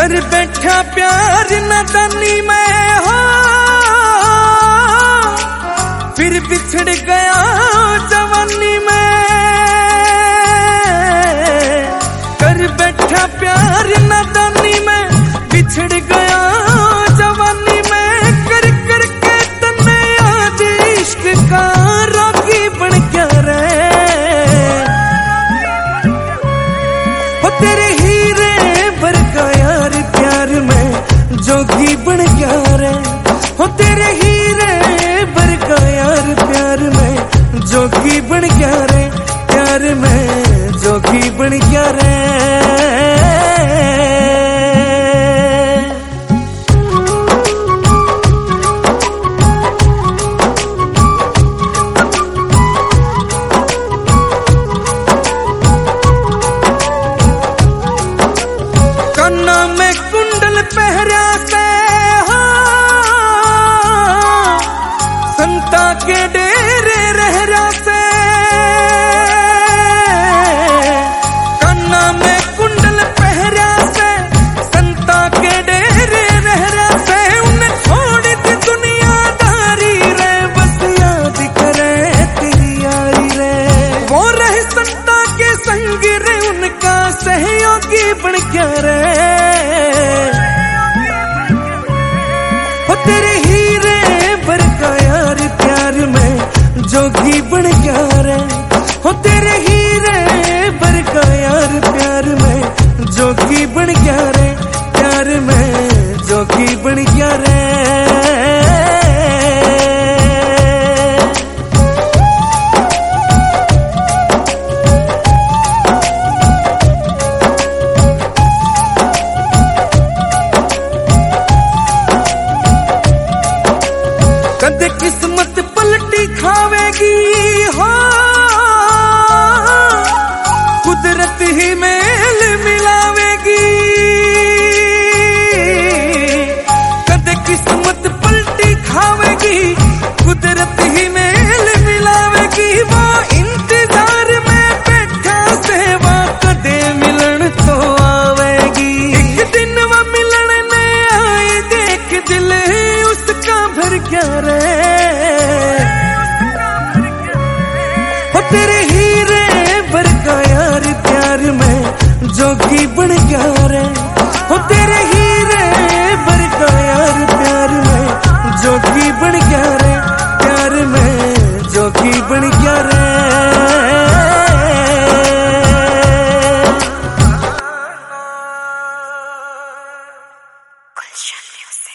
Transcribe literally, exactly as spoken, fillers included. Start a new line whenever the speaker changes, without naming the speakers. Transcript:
कर बैठा प्यार नादानी में हो, फिर बिछड़ गया जवानी में। कर बैठा प्यार नादानी में, बिछड़ गया जवानी में। कर कर के तन्ने आज इश्क का रोगी बन क्या रे, हो तेरे हीरे बरका यार प्यार में जोगी बन क्या रे। हो तेरे हीरे बरका यार प्यार में जोगी बन क्या रे, प्यार में जोगी बन क्या रे। काना में कुंडल पहरा से हो, संता के डेरे रहरा से। काना में कुंडल पहरा से, संता के डेरे रहरा से। उन्हें छोड़ दी दुनियादारी रे, बस याद करे तेरी यारी रे। वो रहे संता के संग रे, उनका सहयोगी बन क्या रे। हो तेरे हीरे बरका यार प्यार में जोगी बन क्या रे। हो तेरे हीरे बरका यार प्यार में जोगी बन क्या रे, प्यार में जोगी बन क्या रे। कदे किस्मत पलटी खावेगी हो, कुदरत ही मेल मिलावेगी। कदे किस्मत पलटी खावेगी, कुदरत ही मेल मिलावेगी। वो इंतजार में बैठा सेवा, कदे मिलन तो आवेगी। एक दिन वो मिलन ने आए, देख दिल उसका भर क्या रे। हो तेरे हीरे बरका यार प्यार में जोगी बन क्या रे। हो तेरे हीरे बरका यार प्यार में जोगी बन क्या रे, प्यार में जोगी बन क्या रे।
Gulshan Music।